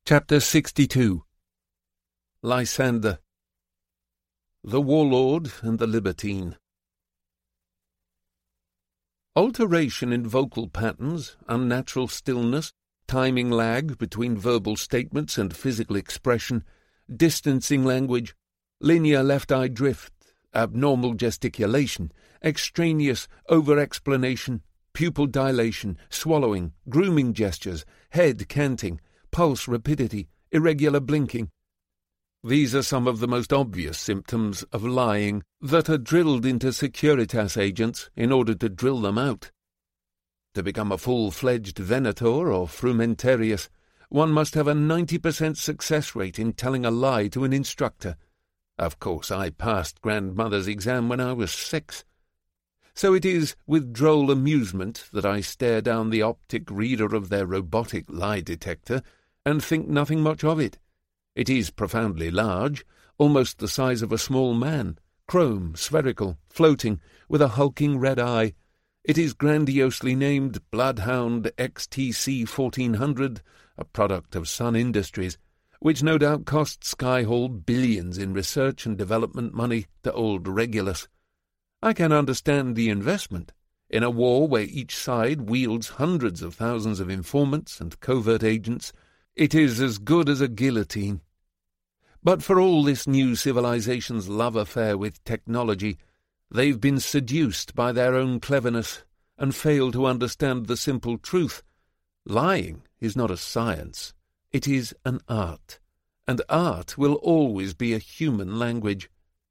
Chapter 62. Lysander. The Warlord and the Libertine. Alteration in vocal patterns, unnatural stillness, timing lag between verbal statements and physical expression, distancing language, linear left-eye drift, abnormal gesticulation, extraneous over-explanation, pupil dilation, swallowing, grooming gestures, head canting, pulse rapidity, irregular blinking. These are some of the most obvious symptoms of lying that are drilled into Securitas agents in order to drill them out. To become a full-fledged Venator or Frumentarius, one must have a 90% success rate in telling a lie to an instructor. Of course, I passed grandmother's exam when I was 6. So it is with droll amusement that I stare down the optic reader of their robotic lie detector and think nothing much of it. It is profoundly large, almost the size of a small man, chrome, spherical, floating, with a hulking red eye. It is grandiosely named Bloodhound XTC 1400, a product of Sun Industries, which no doubt cost Skyhall billions in research and development money to old Regulus. I can understand the investment. In a war where each side wields hundreds of thousands of informants and covert agents, it is as good as a guillotine. But for all this new civilization's love affair with technology, they've been seduced by their own cleverness and fail to understand the simple truth. Lying is not a science, it is an art, and art will always be a human language.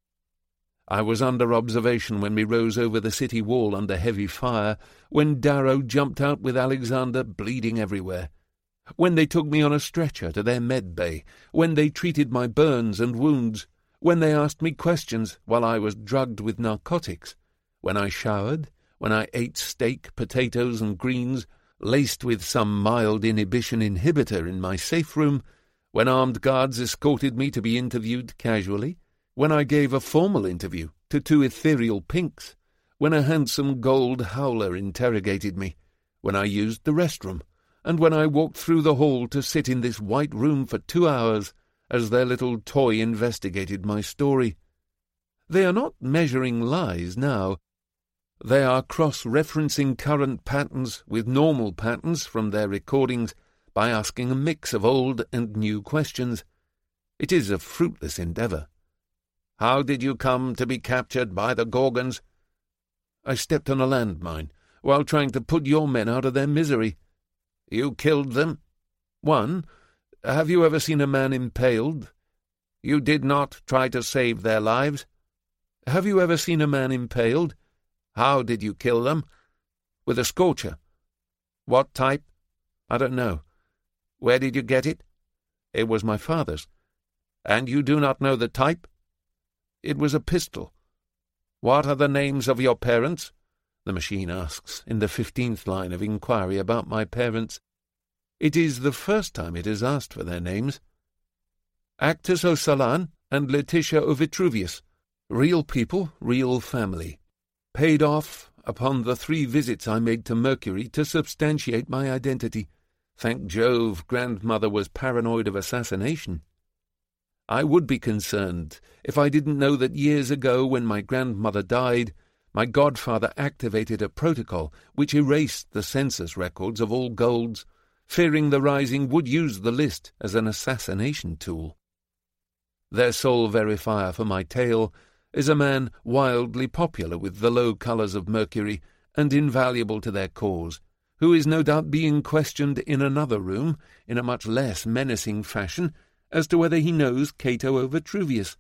I was under observation when we rose over the city wall under heavy fire, when Darrow jumped out with Alexander bleeding everywhere, when they took me on a stretcher to their med bay, when they treated my burns and wounds, when they asked me questions while I was drugged with narcotics, when I showered, when I ate steak, potatoes and greens, laced with some mild inhibition inhibitor in my safe room, when armed guards escorted me to be interviewed casually, when I gave a formal interview to 2 ethereal pinks, when a handsome gold howler interrogated me, when I used the restroom, and when I walked through the hall to sit in this white room for 2 hours as their little toy investigated my story. They are not measuring lies now. They are cross-referencing current patterns with normal patterns from their recordings by asking a mix of old and new questions. It is a fruitless endeavour. How did you come to be captured by the Gorgons? I stepped on a landmine while trying to put your men out of their misery. You killed them? 1. Have you ever seen a man impaled? You did not try to save their lives? Have you ever seen a man impaled? How did you kill them? With a scorcher. What type? I don't know. Where did you get it? It was my father's. And you do not know the type? It was a pistol. What are the names of your parents? The machine asks, in the 15th line of inquiry about my parents. It is the first time it has asked for their names. Actus O'Salan and Letitia O'Vitruvius. Real people, real family. Paid off upon the 3 visits I made to Mercury to substantiate my identity. Thank Jove, grandmother was paranoid of assassination. I would be concerned if I didn't know that years ago, when my grandmother died, my godfather activated a protocol which erased the census records of all Golds, fearing the Rising would use the list as an assassination tool. Their sole verifier for my tale is a man wildly popular with the low colours of Mercury and invaluable to their cause, who is no doubt being questioned in another room in a much less menacing fashion as to whether he knows Cato O'Vitruvius.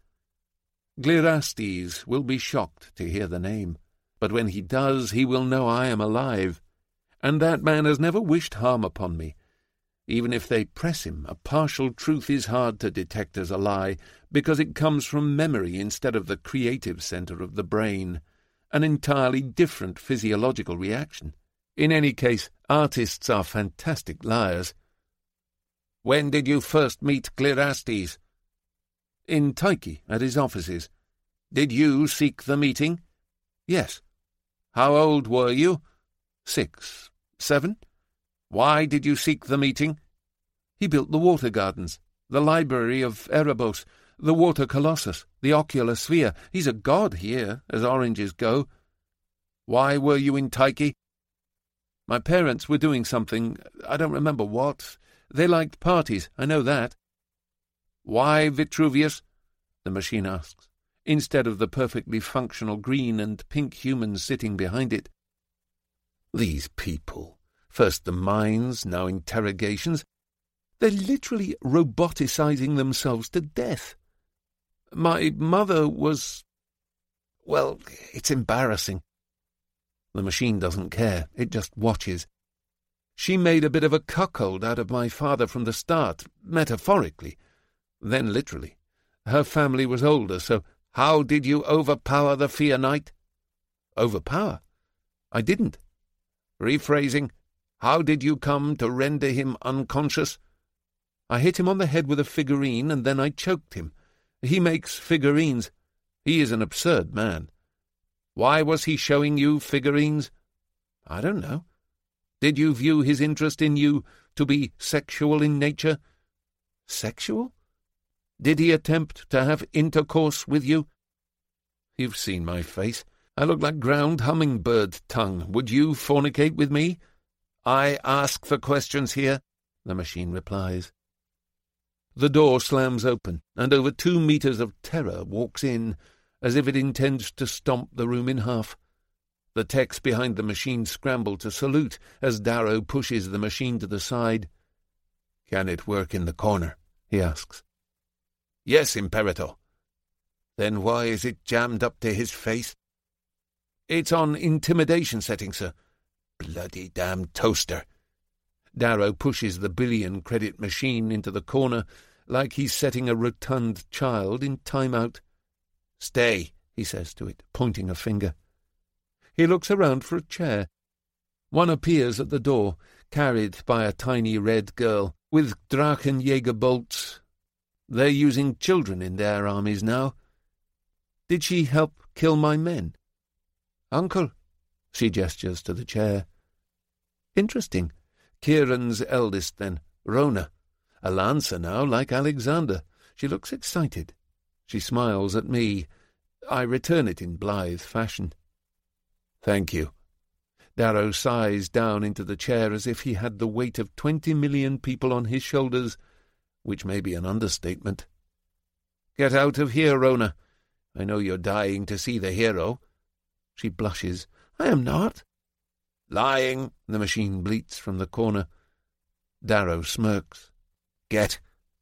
Glyraestes will be shocked to hear the name, but when he does, he will know I am alive, and that man has never wished harm upon me. Even if they press him, a partial truth is hard to detect as a lie, because it comes from memory instead of the creative centre of the brain, an entirely different physiological reaction. In any case, artists are fantastic liars. When did you first meet Glyraestes? In Tyche, at his offices. Did you seek the meeting? Yes. How old were you? 6, 7. Why did you seek the meeting? He built the water gardens, the library of Erebos, the water colossus, the ocular sphere. He's a god here, as oranges go. Why were you in Tyche? My parents were doing something, I don't remember what. They liked parties, I know that. Why Vitruvius? The machine asks, instead of the perfectly functional green and pink humans sitting behind it. These people, first the mines, now interrogations, they're literally roboticizing themselves to death. My mother was... well, it's embarrassing. The machine doesn't care, it just watches. She made a bit of a cuckold out of my father from the start, metaphorically, then literally. Her family was older, so how did you overpower the Fear Knight? Overpower? I didn't. Rephrasing, how did you come to render him unconscious? I hit him on the head with a figurine, and then I choked him. He makes figurines. He is an absurd man. Why was he showing you figurines? I don't know. Did you view his interest in you to be sexual in nature? Sexual? Did he attempt to have intercourse with you? You've seen my face. I look like ground hummingbird tongue. Would you fornicate with me? I ask the questions here, the machine replies. The door slams open, and over 2 meters of terror walks in, as if it intends to stomp the room in half. The techs behind the machine scramble to salute as Darrow pushes the machine to the side. Can it work in the corner? He asks. Yes, Imperator. Then why is it jammed up to his face? It's on intimidation setting, sir. Bloody damn toaster. Darrow pushes the billion-credit machine into the corner like he's setting a rotund child in time-out. Stay, he says to it, pointing a finger. He looks around for a chair. One appears at the door, carried by a tiny red girl, with Drachenjäger bolts. They're using children in their armies now. Did she help kill my men? Uncle, she gestures to the chair. Interesting. Kieran's eldest, then, Rona. A lancer now, like Alexander. She looks excited. She smiles at me. I return it in blithe fashion. Thank you. Darrow sighs down into the chair as if he had the weight of 20 million people on his shoulders, which may be an understatement. Get out of here, Rona. I know you're dying to see the hero. She blushes. I am not. Lying, the machine bleats from the corner. Darrow smirks. Get.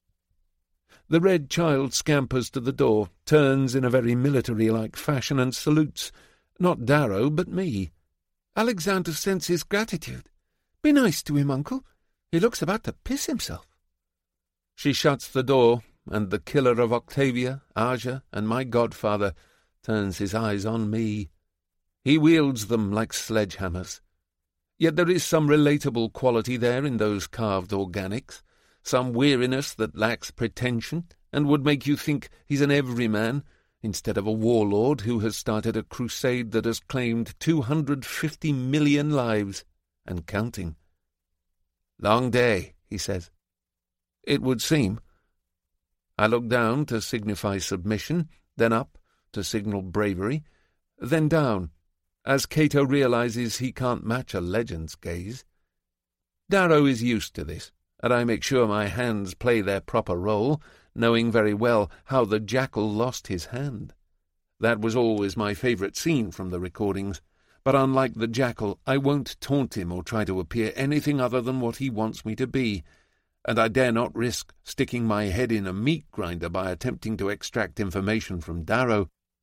The red child scampers to the door, turns in a very military-like fashion and salutes, not Darrow, but me. Alexander sends his gratitude. Be nice to him, Uncle. He looks about to piss himself. She shuts the door, and the killer of Octavia, Aja, and my godfather turns his eyes on me. He wields them like sledgehammers. Yet there is some relatable quality there in those carved organics, some weariness that lacks pretension and would make you think he's an everyman instead of a warlord who has started a crusade that has claimed 250 million lives, and counting. Long day, he says. It would seem. I look down to signify submission, then up to signal bravery, then down, as Cato realizes he can't match a legend's gaze. Darrow is used to this, and I make sure my hands play their proper role, knowing very well how the jackal lost his hand. That was always my favourite scene from the recordings, but unlike the jackal, I won't taunt him or try to appear anything other than what he wants me to be, and I dare not risk sticking my head in a meat grinder by attempting to extract information from Darrow.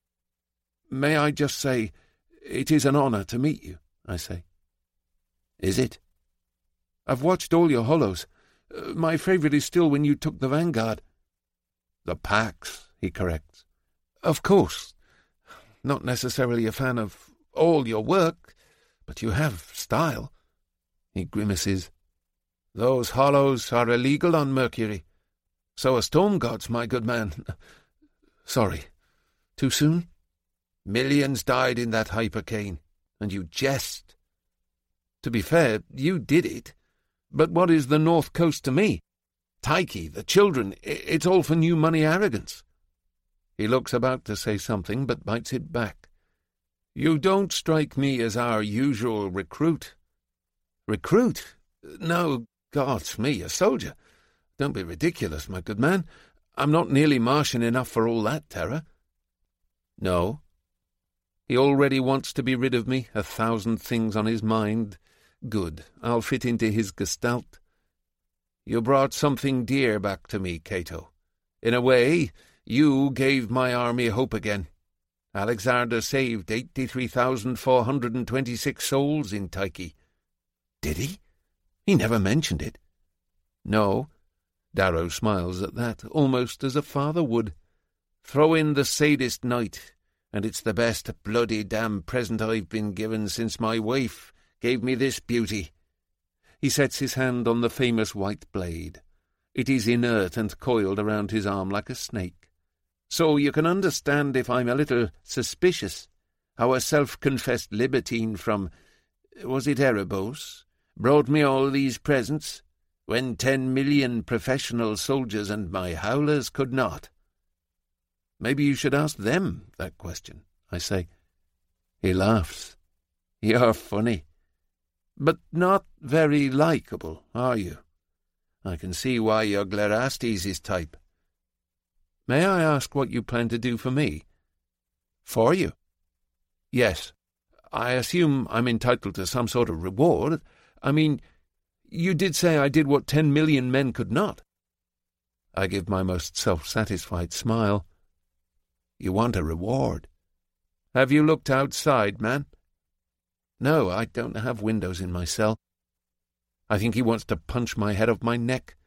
May I just say, it is an honour to meet you, I say. Is it? I've watched all your holos. My favourite is still when you took the Vanguard. The Pax, he corrects. Of course. Not necessarily a fan of all your work, but you have style. He grimaces. Those holos are illegal on Mercury. So are storm gods, my good man. Sorry. Too soon? Millions died in that hypercane, and you jest. To be fair, you did it. But what is the North Coast to me? Tyche, the children, it's all for new money arrogance." He looks about to say something, but bites it back. "You don't strike me as our usual recruit." "Recruit? No, God's me, a soldier. Don't be ridiculous, my good man. I'm not nearly Martian enough for all that terror." "No. He already wants to be rid of me, 1,000 things on his mind. Good, I'll fit into his gestalt. You brought something dear back to me, Cato. In a way, you gave my army hope again. Alexander saved 83,426 souls in Tyche." "Did he? He never mentioned it." "No." Darrow smiles at that, almost as a father would. "Throw in the sadist night, and it's the best bloody damn present I've been given since my wife gave me this beauty." He sets his hand on the famous white blade. It is inert and coiled around his arm like a snake. "So you can understand if I'm a little suspicious how a self-confessed libertine from, was it Erebos, brought me all these presents, when 10 million professional soldiers and my howlers could not." "Maybe you should ask them that question," I say. He laughs. "You're funny. But not very likeable, are you? I can see why you're Glerastes' type." "May I ask what you plan to do for me?" "For you?" "Yes. I assume I'm entitled to some sort of reward. I mean, you did say I did what 10 million men could not." I give my most self-satisfied smile. "You want a reward? Have you looked outside, man?" "No, I don't have windows in my cell." I think he wants to punch my head off my neck.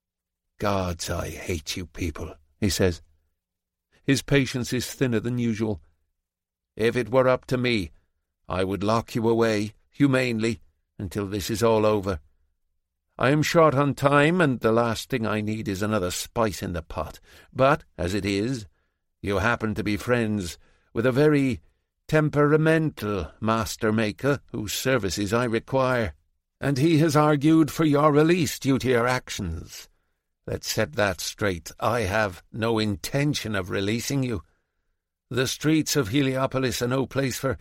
"Gods, I hate you people," he says. His patience is thinner than usual. "If it were up to me, I would lock you away, humanely, until this is all over. I am short on time, and the last thing I need is another spice in the pot. But, as it is, you happen to be friends with a very temperamental master-maker whose services I require, and he has argued for your release due to your actions. Let's set that straight. I have no intention of releasing you. The streets of Heliopolis are no place for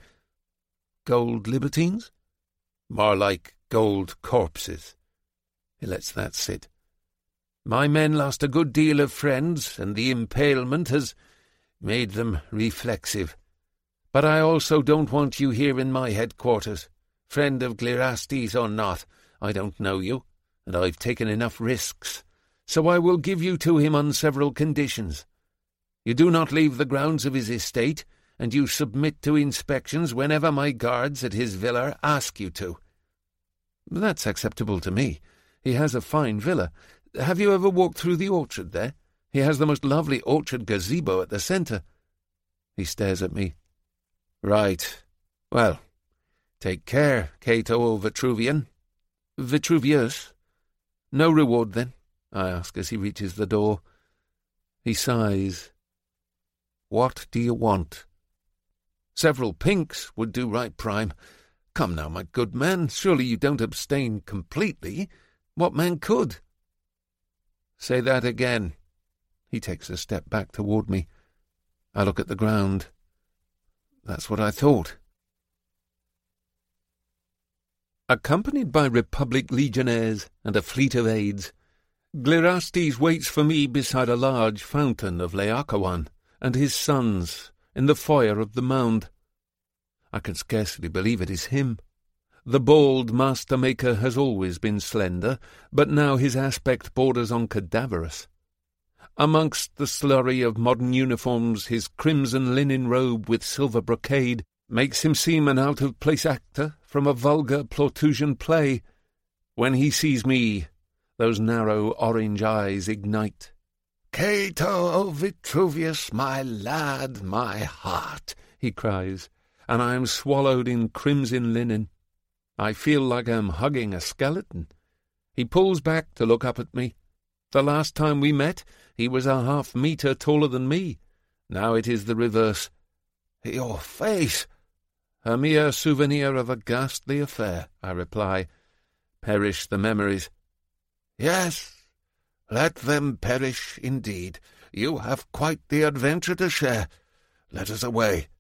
gold libertines? More like gold corpses." He lets that sit. "My men lost a good deal of friends, and the impalement has made them reflexive. But I also don't want you here in my headquarters. Friend of Glerastes or not, I don't know you, and I've taken enough risks. So I will give you to him on several conditions. You do not leave the grounds of his estate, and you submit to inspections whenever my guards at his villa ask you to." "That's acceptable to me. He has a fine villa. Have you ever walked through the orchard there? He has the most lovely orchard gazebo at the centre." He stares at me. "Right. Well, take care, Cato o Vitruvian." "Vitruvius? No reward, then?" I ask as he reaches the door. He sighs. "What do you want?" "Several pinks would do right prime. Come now, my good man, surely you don't abstain completely. What man could?" "Say that again." He takes a step back toward me. I look at the ground. That's what I thought. Accompanied by Republic legionnaires and a fleet of aides, Glerastes waits for me beside a large fountain of Laocoon and his sons in the foyer of the mound. I can scarcely believe it is him. The bald master-maker has always been slender, but now his aspect borders on cadaverous. Amongst the slurry of modern uniforms, his crimson linen robe with silver brocade makes him seem an out-of-place actor from a vulgar Plautusian play. When he sees me, those narrow orange eyes ignite. "Cato o Vitruvius, my lad, my heart," he cries, and I am swallowed in crimson linen. I feel like I'm hugging a skeleton. He pulls back to look up at me. The last time we met, he was a half-metre taller than me. Now it is the reverse. "Your face!" "A mere souvenir of a ghastly affair," I reply. "Perish the memories." "Yes, Let them perish, indeed. You have quite the adventure to share. Let us away.